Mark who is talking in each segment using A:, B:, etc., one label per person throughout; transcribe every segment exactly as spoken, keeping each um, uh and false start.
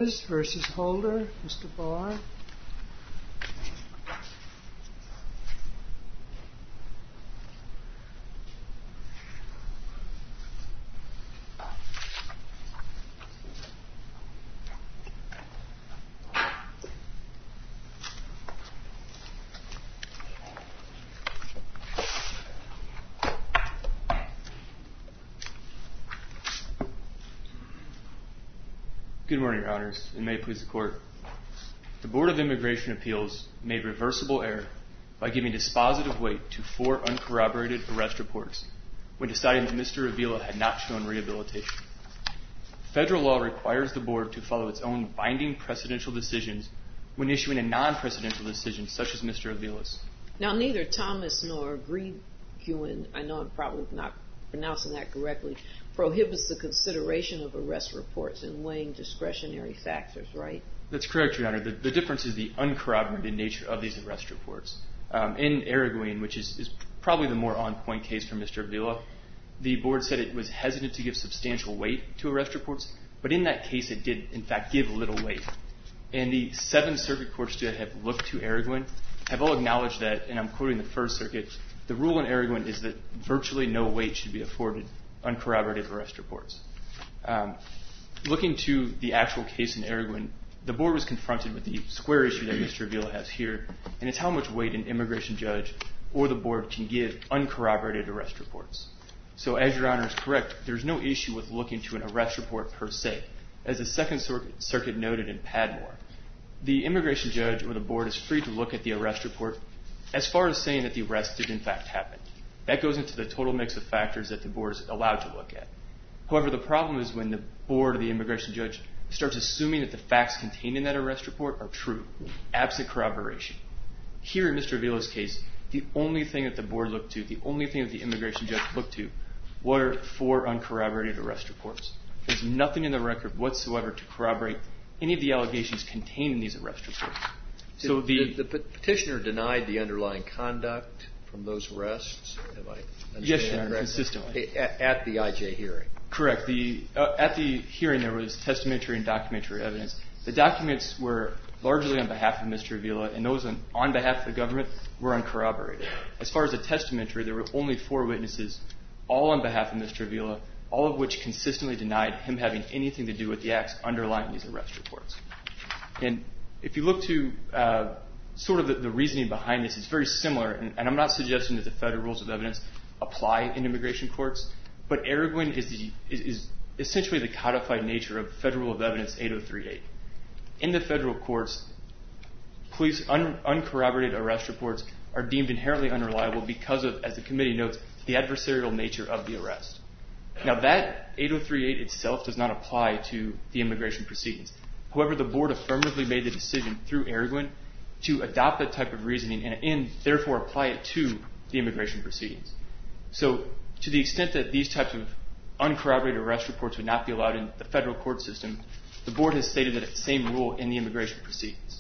A: versus Holder, Mister Barr.
B: Good morning, Your Honors, and may it please the Court. The Board of Immigration Appeals made reversible error by giving dispositive weight to four uncorroborated arrest reports when deciding that Mister Avila had not shown rehabilitation. Federal law requires the Board to follow its own binding precedential decisions when issuing a non-precedential decision such as Mister Avila's.
C: Now, neither Thomas nor Gregoin, I know I'm probably not pronouncing that correctly, prohibits the consideration of arrest reports in weighing discretionary factors, right?
B: That's correct, Your Honor. The, the difference is the uncorroborated nature of these arrest reports. Um, in Araguin, which is, is probably the more on-point case for Mister Avila, the Board said it was hesitant to give substantial weight to arrest reports, but in that case it did, in fact, give little weight. And the seven circuit courts that have looked to Araguin have all acknowledged that, and I'm quoting the First Circuit, the rule in Araguin is that virtually no weight should be afforded uncorroborated arrest reports. Um, looking to the actual case in Araguin, the Board was confronted with the square issue that Mister Avila has here, and it's how much weight an immigration judge or the Board can give uncorroborated arrest reports. So as Your Honor is correct, there's no issue with looking to an arrest report per se. As the Second Circuit noted in Padmore, the immigration judge or the Board is free to look at the arrest report as far as saying that the arrest did in fact happen. That goes into the total mix of factors that the Board is allowed to look at. However, the problem is when the Board or the immigration judge starts assuming that the facts contained in that arrest report are true, absent corroboration. Here in Mister Avila's case, the only thing that the Board looked to, the only thing that the immigration judge looked to, were four uncorroborated arrest reports. There's nothing in the record whatsoever to corroborate any of the allegations contained in these arrest reports.
D: So the, the, the petitioner denied the underlying conduct from those arrests? Have I understand
B: yes, Your
D: that
B: Honor, consistently.
D: At, at the I J hearing?
B: Correct. The, uh, at the hearing, there was testamentary and documentary evidence. The documents were largely on behalf of Mister Avila, and those on, on behalf of the government were uncorroborated. As far as the testamentary, there were only four witnesses, all on behalf of Mister Avila, all of which consistently denied him having anything to do with the acts underlying these arrest reports. And if you look to uh, sort of the, the reasoning behind this, it's very similar, and, and I'm not suggesting that the federal rules of evidence apply in immigration courts, but Araguin is, the, is, is essentially the codified nature of Federal Rule of Evidence eight oh three eight. In the federal courts, police un, uncorroborated arrest reports are deemed inherently unreliable because of, as the committee notes, the adversarial nature of the arrest. Now that eight oh three eight itself does not apply to the immigration proceedings. However, the Board affirmatively made the decision through Araguin to adopt that type of reasoning and, and therefore apply it to the immigration proceedings. So to the extent that these types of uncorroborated arrest reports would not be allowed in the federal court system, the Board has stated that same rule in the immigration proceedings.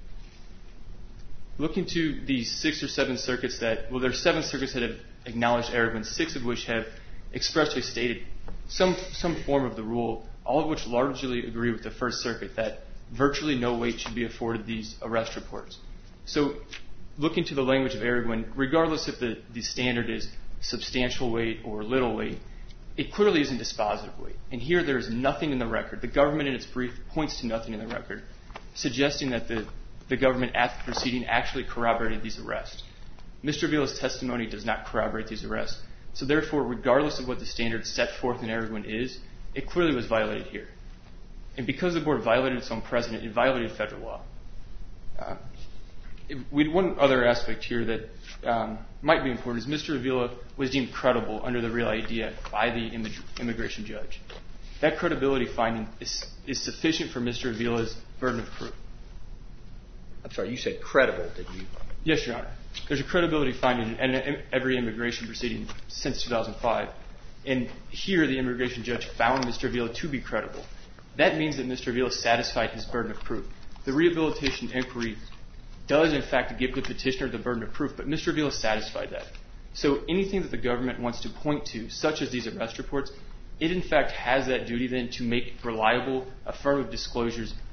B: Looking to the six or seven circuits that, well, there are seven circuits that have acknowledged Araguin, six of which have expressly stated some some form of the rule, all of which largely agree with the First Circuit that virtually no weight should be afforded these arrest reports. So looking to the language of Araguin, regardless if the, the standard is substantial weight or little weight, it clearly isn't dispositive weight. And here there is nothing in the record. The government in its brief points to nothing in the record, suggesting that the, the government at the proceeding actually corroborated these arrests. Mister Avila's testimony does not corroborate these arrests. So therefore, regardless of what the standard set forth in Araguin is, it clearly was violated here. And because the Board violated its own precedent, it violated federal law. Uh, it, we, one other aspect here that um, might be important is Mister Avila was deemed credible under the Real I D Act by the immig- immigration judge. That credibility finding is, is sufficient for Mister Avila's burden of proof.
D: I'm sorry, you said credible, did you?
B: Yes, Your Honor. There's a credibility finding in every immigration proceeding since two thousand five. And here the immigration judge found Mister Avila to be credible. That means that Mister Avila satisfied his burden of proof. The rehabilitation inquiry does, in fact, give the petitioner the burden of proof, but Mister Avila satisfied that. So anything that the government wants to point to, such as these arrest reports, it, in fact, has that duty then to make reliable, affirmative disclosures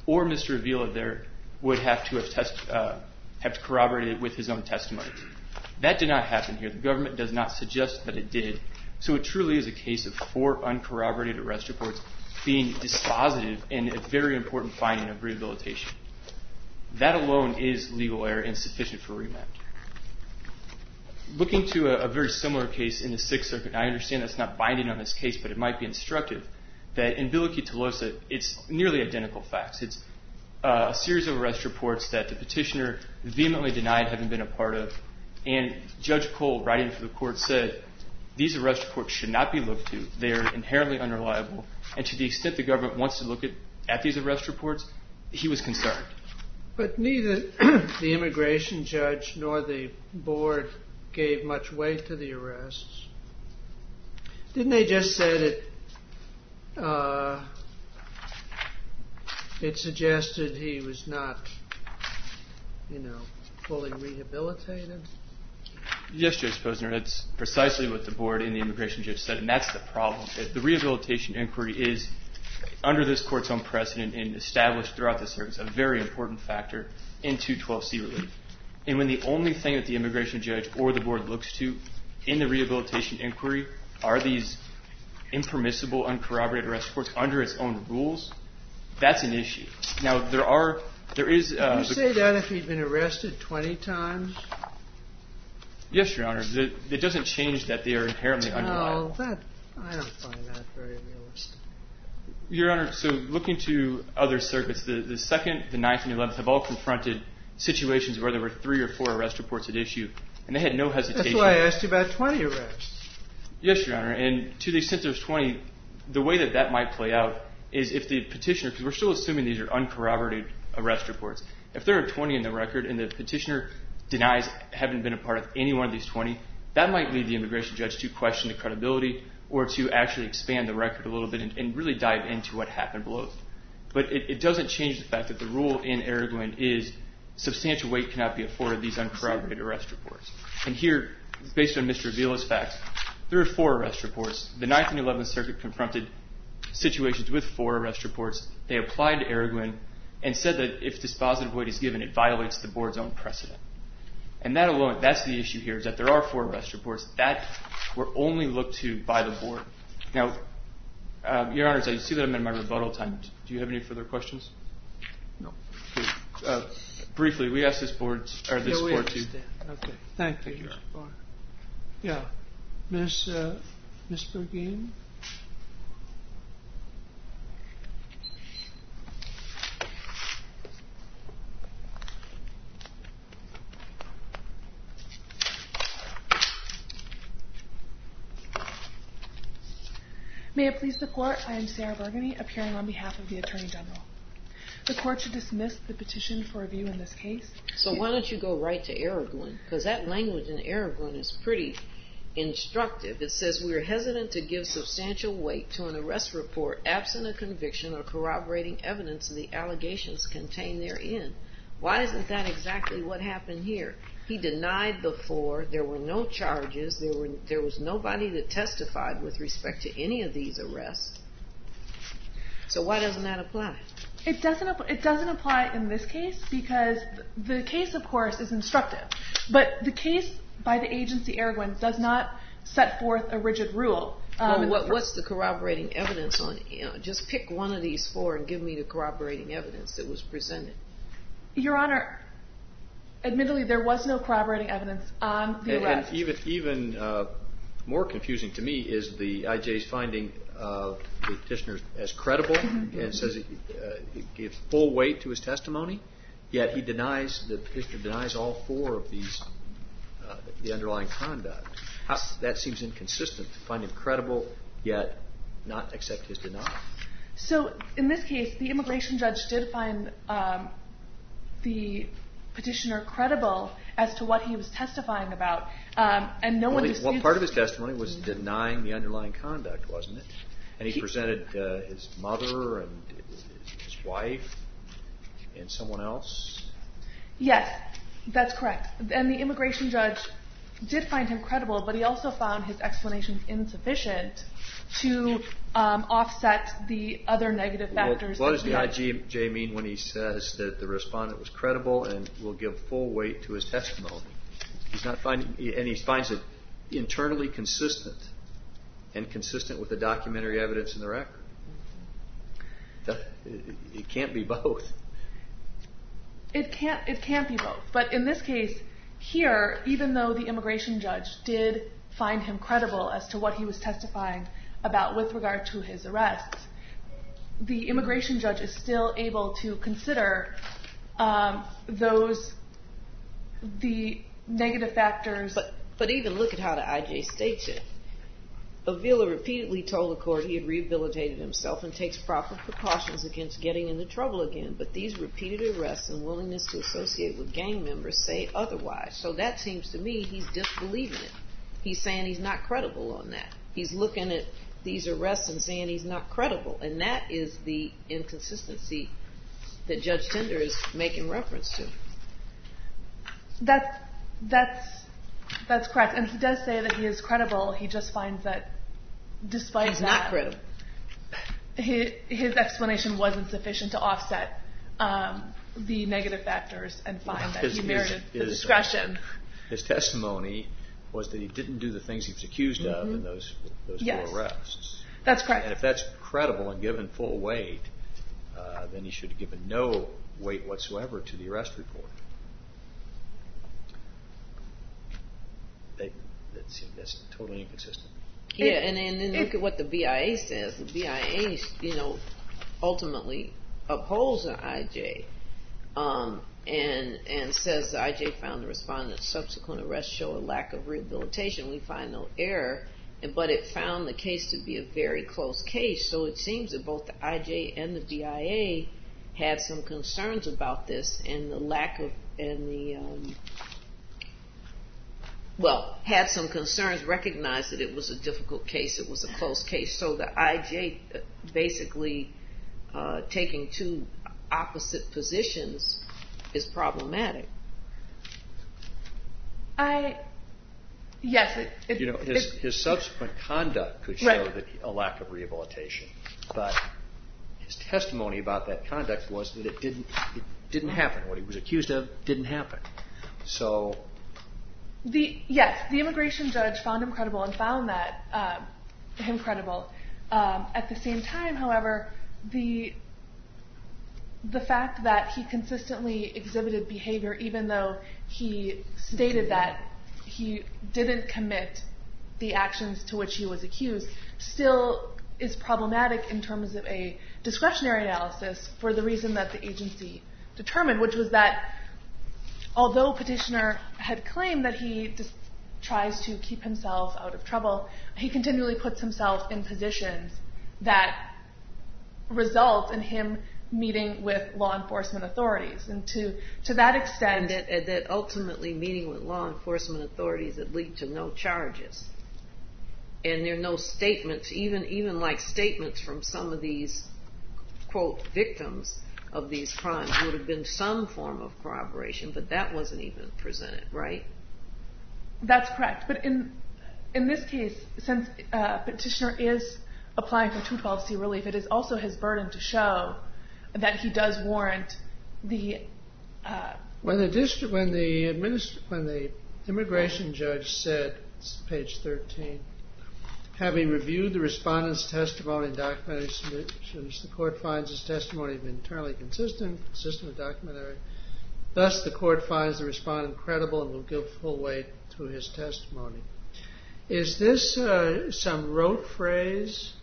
B: or Mister Avila there would have to have, test, uh, have corroborated it with his own testimony. That did not happen here. The government does not suggest that it did. So it truly is a case of four uncorroborated arrest reports being dispositive and a very important finding of rehabilitation. That alone is legal error and sufficient for remand. Looking to a, a very similar case in the Sixth Circuit, and I understand that's not binding on this case, but it might be instructive, that in Biloqui-Tolosa, it's nearly identical facts. It's uh, a series of arrest reports that the petitioner vehemently denied having been a part of, and Judge Cole, writing for the court, said, these arrest reports should not be looked to. They are inherently unreliable, and to the extent the government wants to look at, at these arrest reports, he was concerned.
A: But neither the immigration judge nor the board gave much weight to the arrests. Didn't they just say that uh, it suggested he was not, you know, fully rehabilitated?
B: Yes, Judge Posner, that's precisely what the board and the immigration judge said, and that's the problem. The rehabilitation inquiry is, under this court's own precedent and established throughout the circuits, a very important factor in two twelve C relief. And when the only thing that the immigration judge or the board looks to in the rehabilitation inquiry are these impermissible, uncorroborated arrest reports under its own rules, that's an issue. Now, there are, there is... Uh,
A: Did you say that if he'd been arrested twenty times?
B: Yes, Your Honor. It, it doesn't change that they are inherently unreliable.
A: No, that, I don't find that very realistic.
B: Your Honor, so looking to other circuits, the, the second, the ninth, and the eleventh have all confronted situations where there were three or four arrest reports at issue, and they had no hesitation.
A: That's why I asked you about twenty arrests.
B: Yes, Your Honor, and to the extent there's twenty, the way that that might play out is if the petitioner, because we're still assuming these are uncorroborated arrest reports, if there are twenty in the record and the petitioner denies having been a part of any one of these twenty, that might lead the immigration judge to question the credibility or to actually expand the record a little bit and, and really dive into what happened below. But it, it doesn't change the fact that the rule in Araguin is substantial weight cannot be afforded these uncorroborated arrest reports. And here, based on Mister Avila's facts, there are four arrest reports. The ninth and eleventh Circuit confronted situations with four arrest reports. They applied to Araguin and said that if dispositive weight is given, it violates the board's own precedent. And that alone, that's the issue here, is that there are four arrest reports that were only looked to by the board. Now, uh, Your Honors, I see that I'm in my rebuttal time. Do you have any further questions?
A: No.
B: Okay. Uh, briefly, we asked this board, or this
A: yeah, we
B: board
A: understand.
B: to...
A: Okay. Thank you,
B: Thank you,
A: Mister Barr. Yeah. Miss Uh, Miss Bergin?
E: May it please the Court, I am Sarah Burgundy, appearing on behalf of the Attorney General. The Court should dismiss the petition for review in this case.
C: So why don't you go right to Araguin? Because that language in Araguin is pretty instructive. It says, we are hesitant to give substantial weight to an arrest report absent a conviction or corroborating evidence of the allegations contained therein. Why isn't that exactly what happened here? He denied the four. There were no charges. There were there was nobody that testified with respect to any of these arrests. So why doesn't that apply?
E: It doesn't. It doesn't apply in this case because the case, of course, is instructive. But the case by the agency Araguin does not set forth a rigid rule. Um,
C: well, what, what's the corroborating evidence on? You know, just pick one of these four and give me the corroborating evidence that was presented.
E: Your Honor, admittedly, there was no corroborating evidence on the
D: and,
E: arrest.
D: And even even uh, more confusing to me is the I J's finding of the petitioner as credible mm-hmm. and says he, uh, he gives full weight to his testimony, yet he denies, the petitioner denies all four of these, uh, the underlying conduct. How, that seems inconsistent to find him credible, yet not accept his denial.
E: So in this case, the immigration judge did find um, the petitioner credible as to what he was testifying about, um, and no
D: well,
E: one
D: he,
E: disputes.
D: Well, part of his testimony was denying the underlying conduct, wasn't it? And he,
E: he
D: presented uh, his mother and his wife and someone else.
E: Yes, that's correct. And the immigration judge did find him credible, but he also found his explanations insufficient to um, offset the other negative factors.
D: Well, what does the I J mean when he says that the respondent was credible and will give full weight to his testimony? He's not finding, and he finds it internally consistent and consistent with the documentary evidence in the record. It can't be both.
E: It can't. It can't be both. But in this case, here, even though the immigration judge did find him credible as to what he was testifying about with regard to his arrests, the immigration judge is still able to consider um, those the negative factors.
C: But but even look at how the I J states it. Avila repeatedly told the court he had rehabilitated himself and takes proper precautions against getting into trouble again, but these repeated arrests and willingness to associate with gang members say otherwise. So that seems to me he's disbelieving it. He's saying he's not credible on that. He's looking at these arrests and saying he's not credible, and that is the inconsistency that Judge Tender is making reference to.
E: That, that's... That's correct, and he does say that he is credible. He just finds that, despite
C: He's
E: that,
C: not credible.
E: His, his explanation wasn't sufficient to offset um, the negative factors and find that
D: his,
E: he merited
D: his,
E: the discretion.
D: His testimony was that he didn't do the things he was accused
E: mm-hmm.
D: of in those those
E: yes.
D: four arrests.
E: That's correct.
D: And if that's credible and given full weight, uh, then he should have given no weight whatsoever to the arrest report. They, that seems, that's totally inconsistent.
C: Yeah,
E: it,
C: and, and then
E: it,
C: look at what the B I A says. The B I A, you know, ultimately upholds the I J um, and and says the I J found the respondent's subsequent arrests show a lack of rehabilitation. We find no error, but it found the case to be a very close case. So it seems that both the I J and the B I A had some concerns about this and the lack of and the um, well, had some concerns, recognized that it was a difficult case, it was a close case. So the I J basically uh, taking two opposite positions is problematic.
E: I, yes. It, it,
D: you know, his,
E: it,
D: his subsequent conduct could show
E: right.
D: that a lack of rehabilitation, but his testimony about that conduct was that it didn't, it didn't happen. What he was accused of didn't happen. So...
E: The yes, the immigration judge found him credible and found that um, him credible. Um, at the same time, however, the the fact that he consistently exhibited behavior, even though he stated that he didn't commit the actions to which he was accused, still is problematic in terms of a discretionary analysis for the reason that the agency determined, which was that although petitioner had claimed that he just tries to keep himself out of trouble, he continually puts himself in positions that result in him meeting with law enforcement authorities. And to, to that extent...
C: And that, and that ultimately meeting with law enforcement authorities that lead to no charges. And there are no statements, even even like statements from some of these, quote, victims of these crimes would have been some form of corroboration, but that wasn't even presented, right?
E: That's correct. But in in this case, since uh, petitioner is applying for two twelve C relief, it is also his burden to show that he does warrant the... Uh,
A: when the district, when the administ- when the immigration judge said, page thirteen, having reviewed the respondent's testimony and documentary submissions, the court finds his testimony to be internally consistent, consistent with documentary. Thus, the court finds the respondent credible and will give full weight to his testimony. Is this uh, some rote phrase?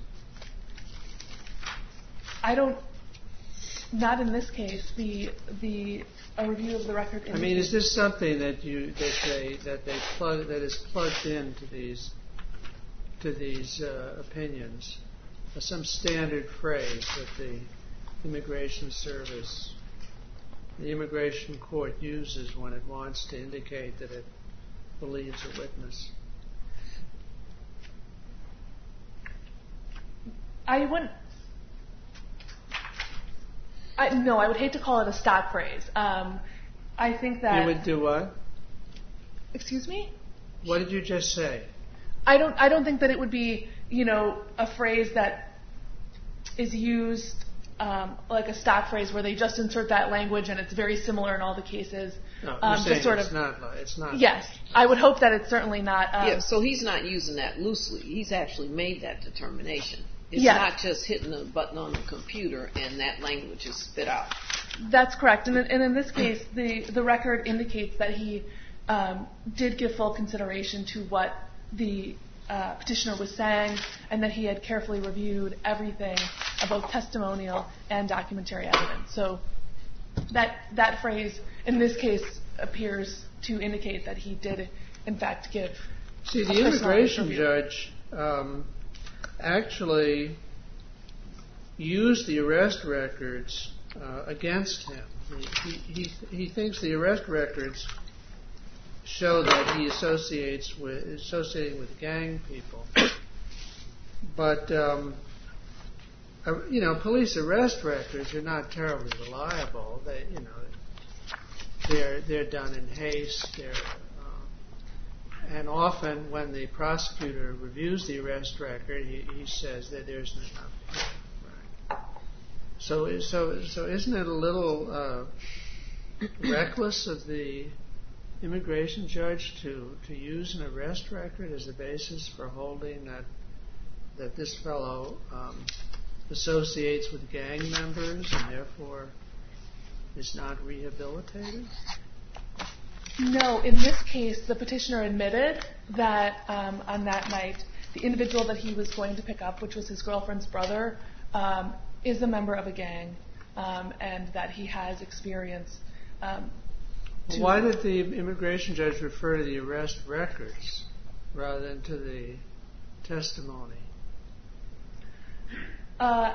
E: I don't. Not in this case. The the a review of the record.
A: I mean, is this something that you that they that they plug that is plugged into these? to these uh, opinions, uh, some standard phrase that the Immigration Service, the Immigration Court uses when it wants to indicate that it believes a witness?
E: I wouldn't... I, no, I would hate to call it a stock phrase. Um, I think that...
A: You would do what?
E: Excuse me?
A: What did you just say?
E: I don't. I don't think that it would be, you know, a phrase that is used um, like a stock phrase where they just insert that language and it's very similar in all the cases.
A: No, you're
E: um,
A: saying
E: sort
A: it's
E: of,
A: not. It's not.
E: Yes, I would hope that it's certainly not. Um,
C: yeah, so he's not using that loosely. He's actually made that determination. It's
E: yes.
C: not just hitting a button on the computer and that language is spit out.
E: That's correct. And, and in this case, the, the record indicates that he um, did give full consideration to what the uh, petitioner was saying and that he had carefully reviewed everything about testimonial and documentary evidence. So that that phrase, in this case, appears to indicate that he did, in fact, give
A: See, the
E: a personal
A: immigration
E: review.
A: judge um, actually used the arrest records uh, against him. He, he, he thinks the arrest records show that he associates with associating with gang people. But um, uh, you know, police arrest records are not terribly reliable. They, you know, they're they're done in haste. They're And often, when the prosecutor reviews the arrest record, he, he says that there's enough. Right. So, so, so, isn't it a little uh, reckless of the immigration judge to, to use an arrest record as a basis for holding that that this fellow um, associates with gang members and therefore is not rehabilitated?
E: No, in this case, the petitioner admitted that um, on that night, the individual that he was going to pick up, which was his girlfriend's brother, um, is a member of a gang, um, and that he has experience. Um, to
A: Why did the immigration judge refer to the arrest records rather than to the testimony?
E: Uh,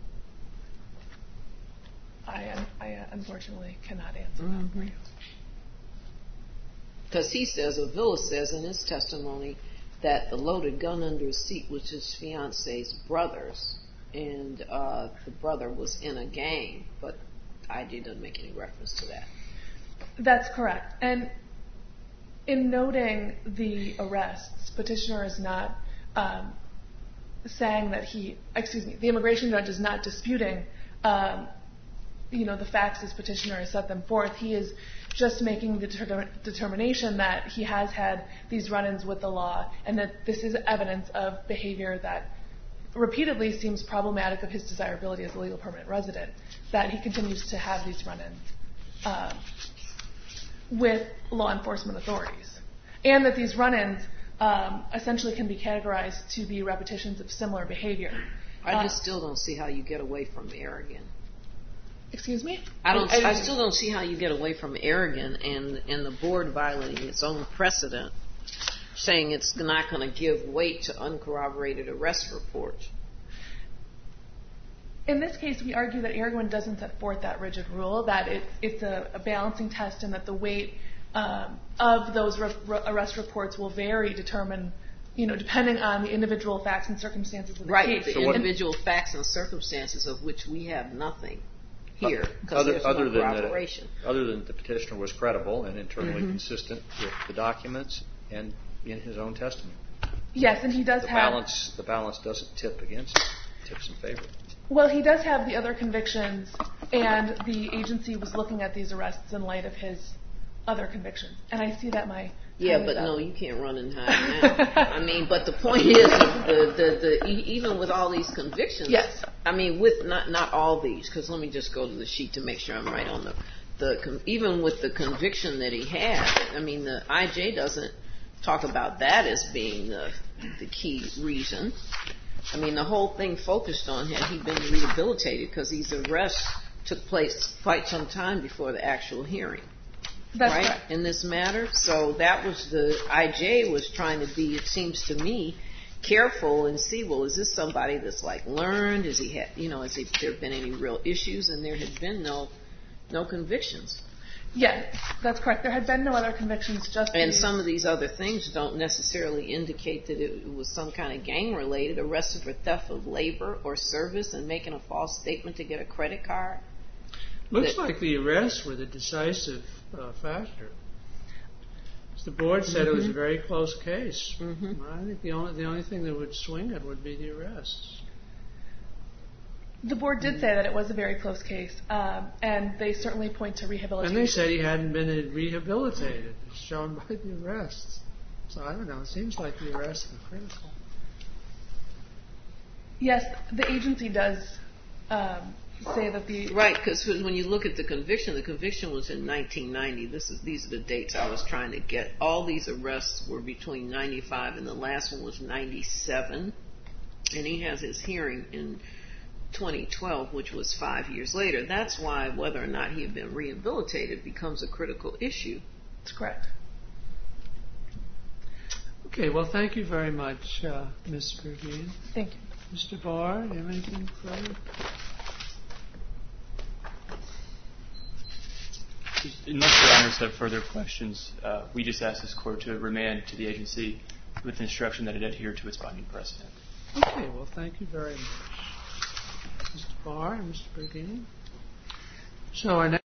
E: I, I uh, unfortunately cannot answer
C: Mm-hmm.
E: that for you.
C: Because he says, Avila says in his testimony that the loaded gun under his seat was his fiance's brother's, and uh, the brother was in a gang, but I D doesn't make any reference to that.
E: That's correct. And in noting the arrests, petitioner is not um, saying that he, excuse me, the immigration judge is not disputing, um, you know, the facts as petitioner has set them forth. He is just making the deter- determination that he has had these run-ins with the law and that this is evidence of behavior that repeatedly seems problematic of his desirability as a legal permanent resident, that he continues to have these run-ins um, with law enforcement authorities. And that these run-ins um, essentially can be categorized to be repetitions of similar behavior.
C: I
E: Uh,
C: just still don't see how you get away from arrogant.
E: Excuse me?
C: I don't.
E: I,
C: I still don't see how you get away from arrogant and and the board violating its own precedent, saying it's not going to give weight to uncorroborated arrest reports.
E: In this case, we argue that Aragon doesn't set forth that rigid rule, that it, it's a, a balancing test and that the weight um, of those re- re- arrest reports will vary, determine, you know, depending on the individual facts and circumstances of the
C: Right,
E: case.
C: the
D: So what-
C: individual facts and circumstances of which we have nothing here because
D: Other,
C: there's
D: other
C: no
D: than
C: corroboration.
D: that, other than the petitioner was credible and internally
C: Mm-hmm.
D: consistent with the documents and in his own testimony.
E: Yes, and he does
D: The
E: have...
D: balance, the balance doesn't tip against him, it tips in favor.
E: Well, he does have the other convictions, and the agency was looking at these arrests in light of his other convictions. And I see that my...
C: Yeah,
E: time is
C: but
E: up.
C: no, you can't run and hide now. I mean, but the point is, the, the, the, e- even with all these convictions,
E: Yes.
C: I mean, with not not all these, because let me just go to the sheet to make sure I'm right on the, the con- even with the conviction that he had, I mean, the I J doesn't talk about that as being the, the key reason. I mean, the whole thing focused on had he been rehabilitated because these arrests took place quite some time before the actual hearing.
E: That's
C: right,
E: correct.
C: in this matter. So that was the I J was trying to be, it seems to me, careful and see, well, is this somebody that's like learned? Is he had, you know, has he, there been any real issues? And there had been no, no convictions.
E: Yes, that's correct. There had been no other convictions, just
C: And
E: these.
C: some of these other things don't necessarily indicate that it was some kind of gang related. Arrested for theft of labor or service and making a false statement to get a credit card.
A: Looks
C: that-
A: like the arrests were the decisive uh, factor. The board said
C: mm-hmm.
A: it was a very close case.
C: Mm-hmm.
A: I think the only the only thing that would swing it would be the arrests.
E: The board did say that it was a very close case, um, and they certainly point to rehabilitation.
A: And they said he hadn't been rehabilitated, as shown by the arrests. So I don't know. It seems like the arrests are critical.
E: Yes, the agency does um, say that the
C: right, because when you look at the conviction, the conviction was in nineteen ninety. This is these are the dates I was trying to get. All these arrests were between ninety-five and the last one was ninety-seven, and he has his hearing in twenty twelve, which was five years later. That's why whether or not he had been rehabilitated becomes a critical issue.
E: That's correct.
A: Okay, well, thank you very much, uh, Miz Bergeen.
E: Thank you.
A: Mister Barr, do you have anything further?
B: Unless your honors have further questions, uh, we just ask this court to remand to the agency with the instruction that it adhere to its binding precedent.
A: Okay, well, thank you very much, Mister Barr and Mister Bergeen. So our next